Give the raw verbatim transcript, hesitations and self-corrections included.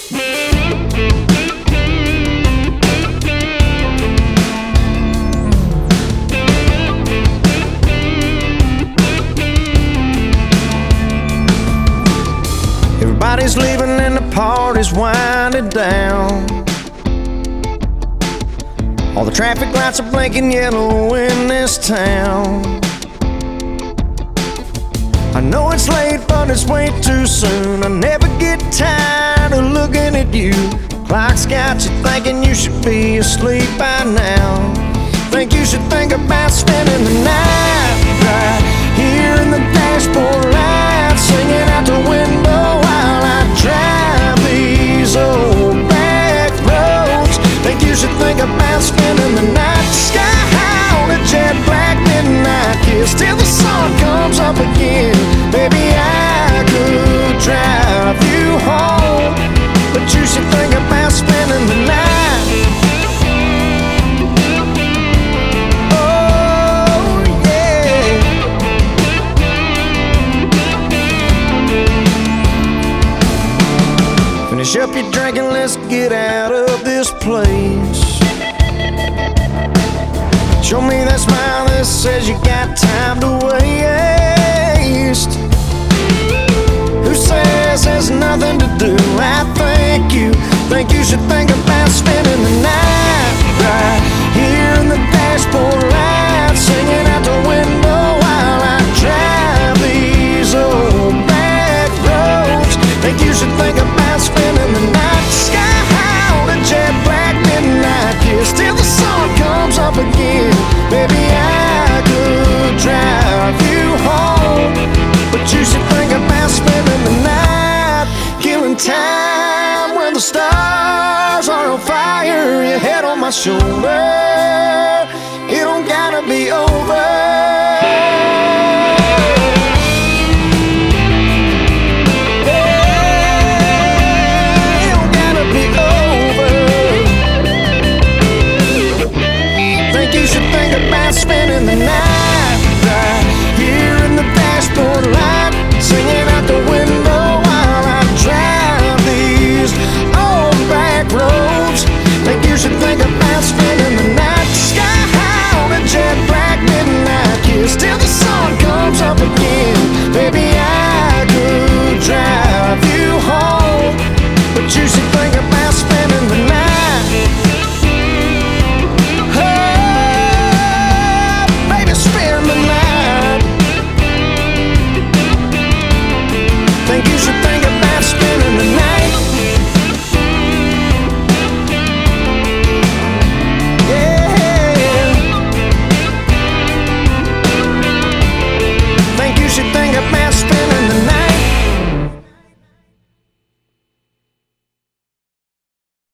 Everybody's leaving and the party's winding down. All the traffic lights are blinking yellow in this town. I know it's late, but it's way too soon. I never get tired of looking at you. Clock's got you thinking you should be asleep by now. Think you should think about spending the night right here in the dashboard light, singing out the window while I drive these old back roads. Think you should think about spending the night sky high on a jet black midnight kiss till the sun comes up again. Baby, I could drive you home, but you should think about spending the night. Oh, yeah. Finish up your drink and let's get out of this place. Show me that smile that says you got time to waste. Who says there's nothing to do? I think you think you should think about spending the night right here in the dashboard light, singing out the window while I drive these old back roads. Think you should think about spending the night sky high on a jet black midnight kiss till the sun comes up again. Baby, I could drive you home, but you should think about spending the night, killing time when the stars are on fire. Your head on my shoulder, it don't gotta be over.